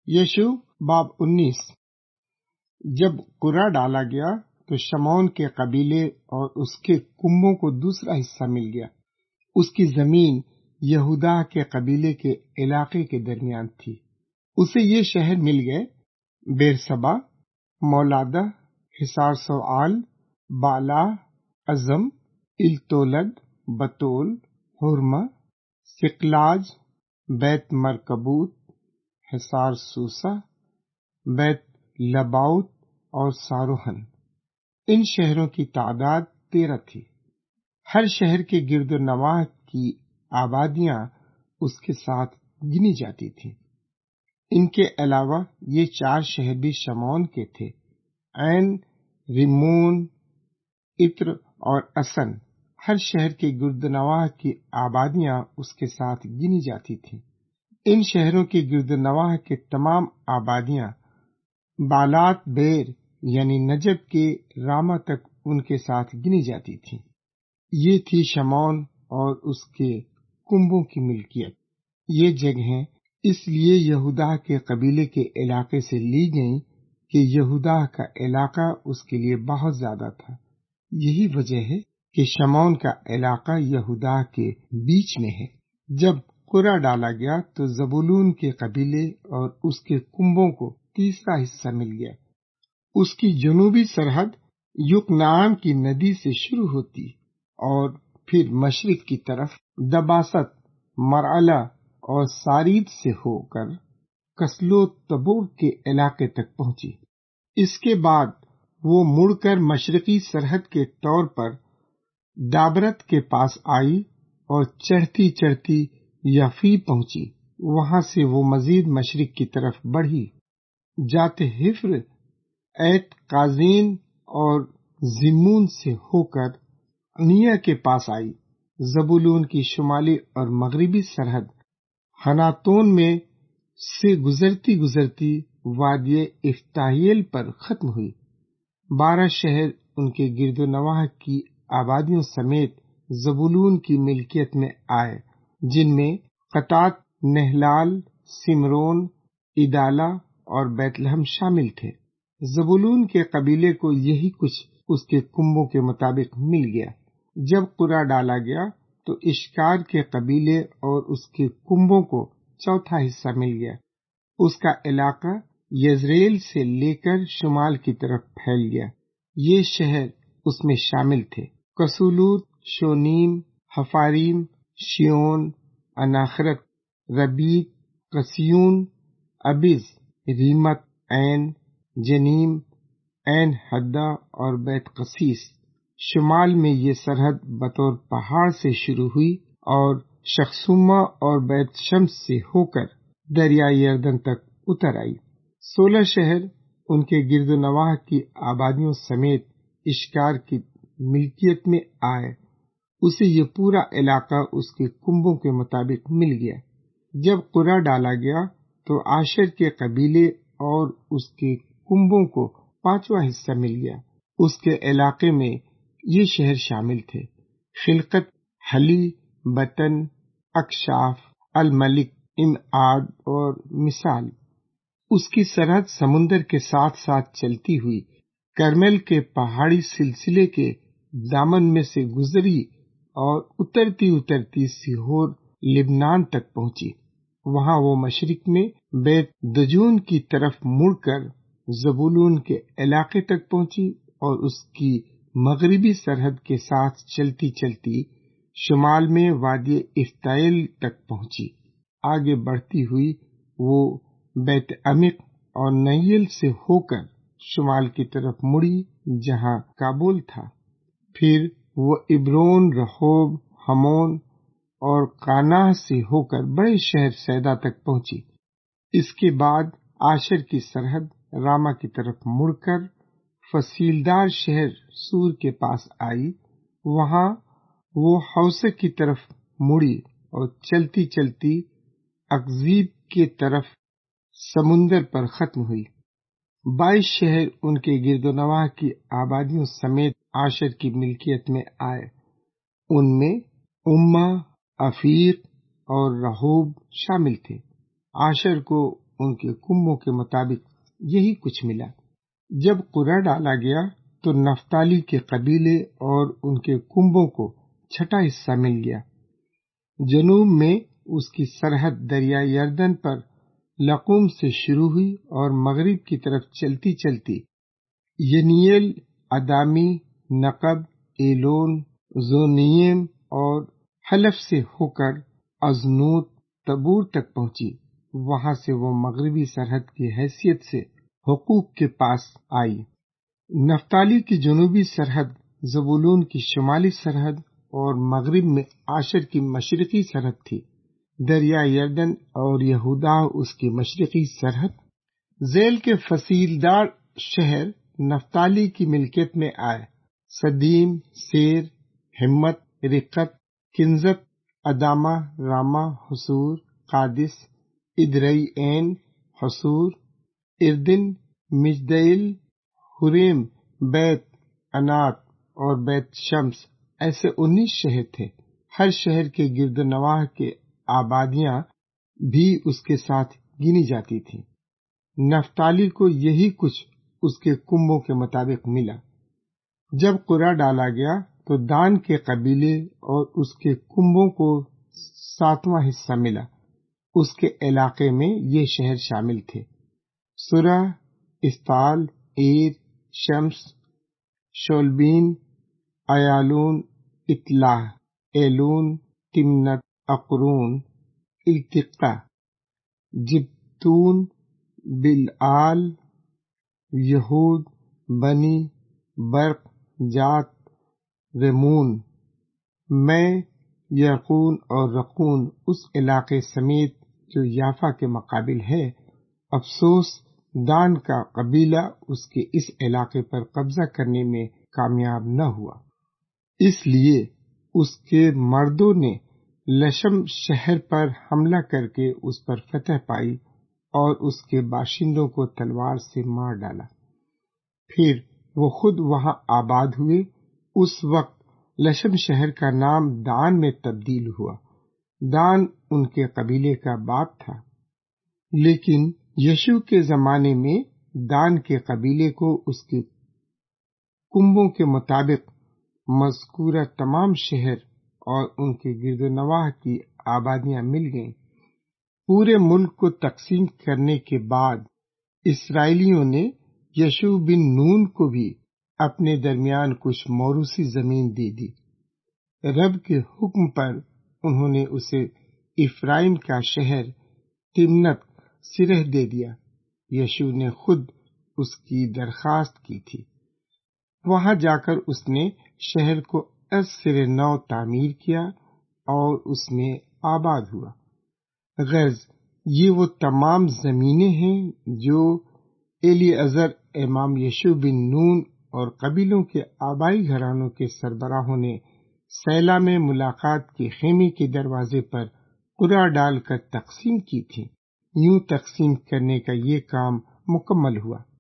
یشوع باب 19۔ جب قرعہ ڈالا گیا تو شمعون کے قبیلے اور اس کے کنبوں کو دوسرا حصہ مل گیا۔ اس کی زمین یہودا کے قبیلے کے علاقے کے درمیان تھی۔ اسے یہ شہر مل گئے: بیرسبا، مولادہ، حصار سوعال، بالا، عزم، التولد، بتول، حرمہ، سقلاج، بیت مرکبوت، حصار سوسا، بیت لباؤت اور ساروہن۔ ان شہروں کی تعداد 13 تھی۔ ہر شہر کے گرد و نواح کی آبادیاں اس کے ساتھ گنی جاتی تھیں۔ ان کے علاوہ یہ 4 شہر بھی شمعون کے تھے: عین، ریمون، عطر اور اسن۔ ہر شہر کے گرد و نواح کی آبادیاں اس کے ساتھ گنی جاتی تھیں۔ ان شہروں کے گرد و نواح کے تمام آبادیاں بالات بیر یعنی نجب کے راما تک ان کے ساتھ گنی جاتی تھیں۔ یہ تھی شمعون اور اس کے کنبوں کی ملکیت۔ یہ جگہیں اس لیے یہودا کے قبیلے کے علاقے سے لی گئیں کہ یہودا کا علاقہ اس کے لیے بہت زیادہ تھا۔ یہی وجہ ہے کہ شمعون کا علاقہ یہودا کے بیچ میں ہے۔ جب قرعہ ڈالا گیا تو زبولون کے قبیلے اور اس کے کنبوں کو تیسرا حصہ مل گیا۔ اس کی جنوبی سرحد یقنعام کی ندی سے شروع ہوتی اور پھر مشرق کی طرف دباست، مرعلہ اور سارید سے ہو کر کسلو تبور کے علاقے تک پہنچی۔ اس کے بعد وہ مڑ کر مشرقی سرحد کے طور پر دابرت کے پاس آئی اور چڑھتی چڑھتی یافی پہنچی۔ وہاں سے وہ مزید مشرق کی طرف بڑھی، جات حفر، ایت قازین اور زمون سے ہو کر انیہ کے پاس آئی۔ زبولون کی شمالی اور مغربی سرحد حناتون میں سے گزرتی گزرتی وادی افتاحیل پر ختم ہوئی۔ 12 شہر ان کے گرد و نواح کی آبادیوں سمیت زبولون کی ملکیت میں آئے، جن میں قطات، نہلال، سمرون، ادالہ اور بیت لحم شامل تھے۔ زبولون کے قبیلے کو یہی کچھ اس کے کنبوں کے مطابق مل گیا۔ جب قرعہ ڈالا گیا تو اشکار کے قبیلے اور اس کے کنبوں کو چوتھا حصہ مل گیا۔ اس کا علاقہ یزریل سے لے کر شمال کی طرف پھیل گیا۔ یہ شہر اس میں شامل تھے: کسولوت، شونیم، حفاریم، شیون، اناخرت، ربیت، قسیون، ابز، ریمت، عین، جنیم، عین حدہ اور بیت قسیس۔ شمال میں یہ سرحد بطور پہاڑ سے شروع ہوئی اور شخصومہ اور بیت شمس سے ہو کر دریائے یردن تک اتر آئی۔ 16 شہر ان کے گرد و نواح کی آبادیوں سمیت اشکار کی ملکیت میں آئے۔ اسے یہ پورا علاقہ اس کے کنبوں کے مطابق مل گیا۔ جب قرعہ ڈالا گیا تو عاشر کے قبیلے اور اس کے کنبوں کو 5واں حصہ مل گیا۔ اس کے علاقے میں یہ شہر شامل تھے: خلقت، حلی، بطن، اکشاف، الملک، امعاد اور مثال۔ اس کی سرحد سمندر کے ساتھ ساتھ چلتی ہوئی کرمل کے پہاڑی سلسلے کے دامن میں سے گزری اور اترتی اترتی سیہور، لبنان تک پہنچی۔ وہاں وہ مشرق میں بیت دجون کی طرف مڑ کر زبولون کے علاقے تک پہنچی اور اس کی مغربی سرحد کے ساتھ چلتی چلتی شمال میں وادی افتائل تک پہنچی۔ آگے بڑھتی ہوئی وہ بیت عمق اور نیل سے ہو کر شمال کی طرف مڑی جہاں کابل تھا۔ پھر وہ عبرون، رہوب، ہمون اور قاناہ سے ہو کر بڑے شہر سیدا تک پہنچی۔ اس کے بعد عاشر کی سرحد راما کی طرف مڑ کر فصیلدار شہر سور کے پاس آئی۔ وہاں وہ حوسک کی طرف مڑی اور چلتی چلتی اکزیب کی طرف سمندر پر ختم ہوئی۔ 22 شہر ان کے گرد و نواح کی آبادیوں سمیت عاشر کی ملکیت میں آئے۔ ان میں امہ، افیق اور رہوب شامل تھے۔ عاشر کو ان کے کنبوں کے مطابق یہی کچھ ملا۔ جب قرعہ ڈالا گیا تو نفتالی کے قبیلے اور ان کے کنبوں کو 6واں حصہ مل گیا۔ جنوب میں اس کی سرحد دریا یردن پر لقوم سے شروع ہوئی اور مغرب کی طرف چلتی چلتی ینیل، ادامی، نقب، ایلون، زونیم اور حلف سے ہو کر ازنوت تبور تک پہنچی۔ وہاں سے وہ مغربی سرحد کی حیثیت سے حقوق کے پاس آئی۔ نفتالی کی جنوبی سرحد زبولون کی شمالی سرحد اور مغرب میں آشر کی مشرقی سرحد تھی۔ دریا یردن اور یہودا اس کی مشرقی سرحد۔ ذیل کے فصیلدار شہر نفتالی کی ملکیت میں آئے: سدیم، سیر، ہمت، رقت، کنزت، ادامہ، راما، حصور، قادس، ادرئی عین، حصور، اردن، مجدیل، حریم، بیت انات اور بیت شمس، ایسے 19 شہر تھے۔ ہر شہر کے گرد و نواح کے آبادیاں بھی اس کے ساتھ گنی جاتی تھی۔ نفتالی کو یہی کچھ اس کے کنبوں کے مطابق ملا۔ جب قرعہ ڈالا گیا تو دان کے قبیلے اور اس کے کنبوں کو 7واں حصہ ملا۔ اس کے علاقے میں یہ شہر شامل تھے: سرہ، استال، عیر، شمس، شولبین، ایالون، اطلاح، ایلون، تمنت، اقرون، التقہ، جبتون، بلعال، یہود، بنی، برق، جات، ریمون، میں، یرقون اور رقون اس علاقے سمیت جو یافا کے مقابل ہے۔ افسوس، دان کا قبیلہ اس کے اس علاقے پر قبضہ کرنے میں کامیاب نہ ہوا۔ اس لیے اس کے مردوں نے لشم شہر پر حملہ کر کے اس پر فتح پائی اور اس کے باشندوں کو تلوار سے مار ڈالا۔ پھر وہ خود وہاں آباد ہوئے۔ اس وقت لشم شہر کا نام دان میں تبدیل ہوا۔ دان ان کے قبیلے کا باپ تھا۔ لیکن یشوع کے زمانے میں دان کے قبیلے کو اس کے کنبوں کے مطابق مذکورہ تمام شہر اور ان کے گرد و نواح کی آبادیاں مل گئیں۔ پورے ملک کو تقسیم کرنے کے بعد اسرائیلیوں نے یشوع بن نون کو بھی اپنے درمیان کچھ موروثی زمین دے دی۔ رب کے حکم پر انہوں نے اسے افرائیم کا شہر تمنت سرہ دے دیا۔ یشوع نے خود اس کی درخواست کی تھی۔ وہاں جا کر اس نے شہر کو از سر نو تعمیر کیا اور اس میں آباد ہوا۔ غرض یہ وہ تمام زمینیں ہیں جو ایلیعزر امام یشوع بن نون اور قبیلوں کے آبائی گھرانوں کے سربراہوں نے سیلا میں ملاقات کے خیمے کے دروازے پر قرعہ ڈال کر تقسیم کی تھی۔ یوں تقسیم کرنے کا یہ کام مکمل ہوا۔